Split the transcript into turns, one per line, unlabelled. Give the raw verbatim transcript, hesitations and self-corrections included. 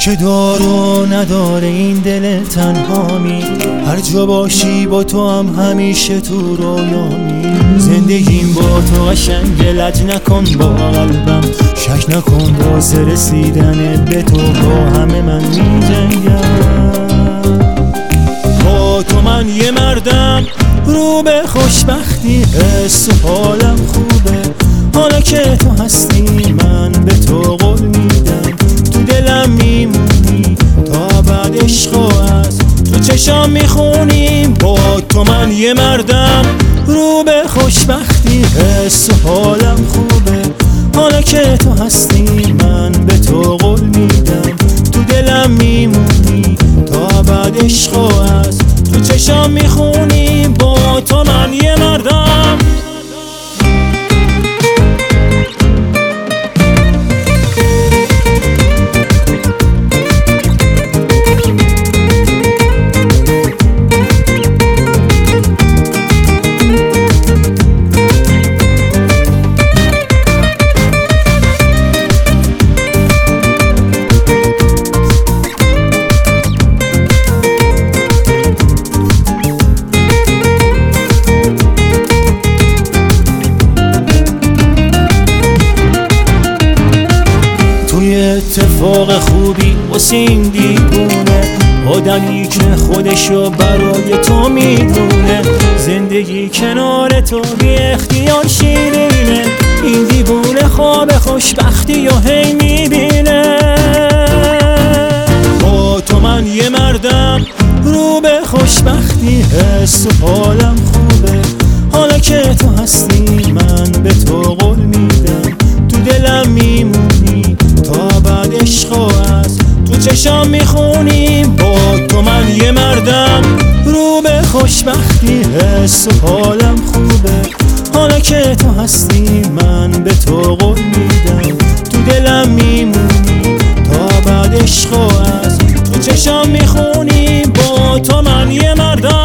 که دارو نداره این دل تنهامی، هر جا باشی با تو هم همیشه تو رویامی. زندگیم با تو قشنگ، لج نکن با قلبم، شک نکن واسه رسیدن به تو با همه من می جنگم. با تو من یه مردم رو به خوشبختی، حس و حالم خوبه حالا که تو هستی. من به تو قول میدم تو دلم میمونی تا بعد عشق و از تو چشام میخونیم. با تو من یه مردم رو به خوشبختی، حس و حالم خوبه حالا که تو هستی. من به تو قول میدم تو دلم میمونی تا بعد عشق و از تو چشام میخونیم. با تو من یه مردم. اتفاق خوبی واسه این دیوونه، آدمی که خودشو برای تو میدونه. زندگی کنار تو بی اختیار شیرینه، این دیوونه خواب خوشبختی و هی میبینه. با تو من یه مردم رو به خوشبختی، حس و حالم خوبه حالا که تو هستی. من به تو قول میدم تو دلم میمونی تا بعد عشق و از تو چشام میخونیم. با تو من یه مردم رو به خوشبختی، حس و حالم خوبه حالا که تو هستی. من به تو قول میدم تو دلم میمونی تا بعد عشق و از تو چشام میخونیم. با تو من یه مردم.